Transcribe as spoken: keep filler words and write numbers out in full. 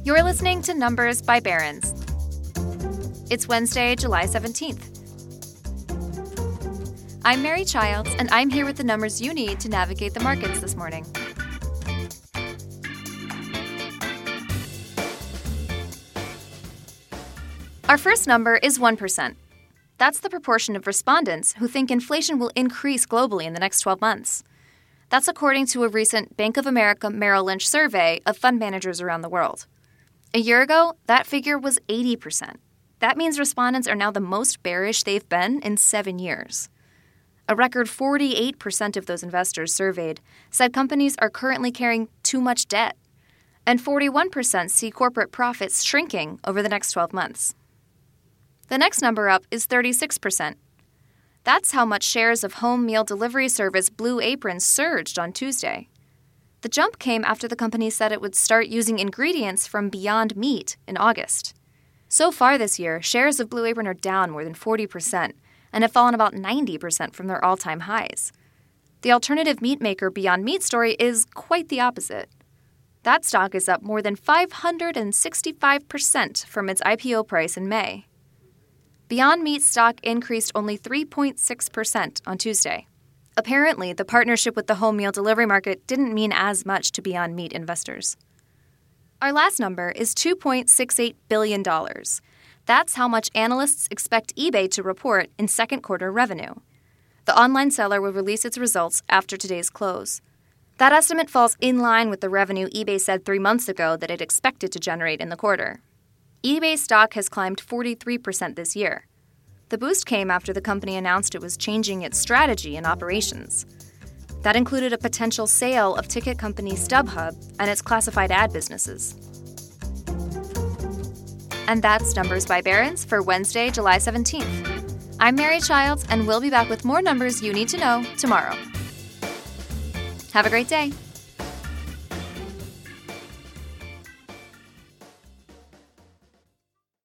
You're listening to Numbers by Barron's. It's Wednesday, July seventeenth. I'm Mary Childs, and I'm here with the numbers you need to navigate the markets this morning. Our first number is one percent. That's the proportion of respondents who think inflation will increase globally in the next twelve months. That's according to a recent Bank of America Merrill Lynch survey of fund managers around the world. A year ago, that figure was eighty percent. That means respondents are now the most bearish they've been in seven years. A record forty-eight percent of those investors surveyed said companies are currently carrying too much debt, and forty-one percent see corporate profits shrinking over the next twelve months. The next number up is thirty-six percent. That's how much shares of home meal delivery service Blue Apron surged on Tuesday. The jump came after the company said it would start using ingredients from Beyond Meat in August. So far this year, shares of Blue Apron are down more than forty percent and have fallen about ninety percent from their all-time highs. The alternative meat maker Beyond Meat story is quite the opposite. That stock is up more than five hundred sixty-five percent from its I P O price in May. Beyond Meat stock increased only three point six percent on Tuesday. Apparently, the partnership with the home meal delivery market didn't mean as much to Beyond Meat investors. Our last number is two point six eight billion dollars. That's how much analysts expect eBay to report in second quarter revenue. The online seller will release its results after today's close. That estimate falls in line with the revenue eBay said three months ago that it expected to generate in the quarter. eBay stock has climbed forty-three percent this year. The boost came after the company announced it was changing its strategy and operations. That included a potential sale of ticket company StubHub and its classified ad businesses. And that's Numbers by Barron's for Wednesday, July seventeenth. I'm Mary Childs, and we'll be back with more numbers you need to know tomorrow. Have a great day.